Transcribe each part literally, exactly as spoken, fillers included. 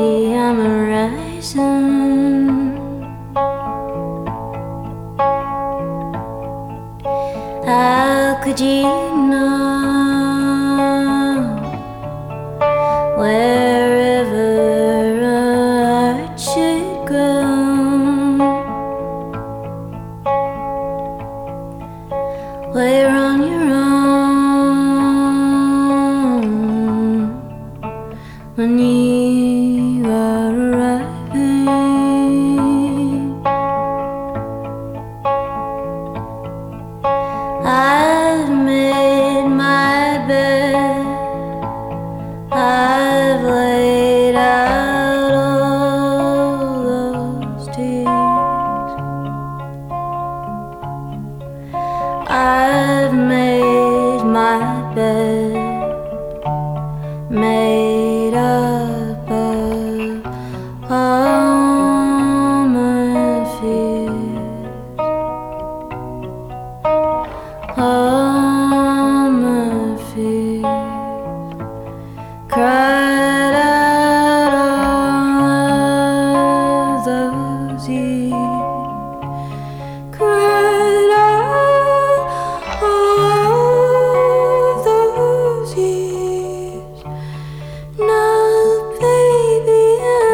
I'm a rising. How could you know wherever art should grow? We're on your own when you are arriving. I've made my bed, I've laid out all those tears. I've made my bed, made up of all my fears, all my fears. Cried out all of those years, cried out all those years. Now, baby,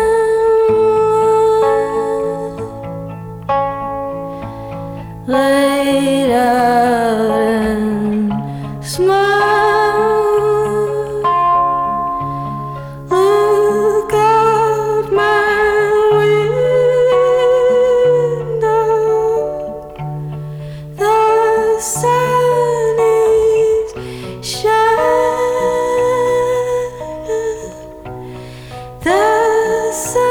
I'm laid out and smile. Look out my window, the sun is shining, the sun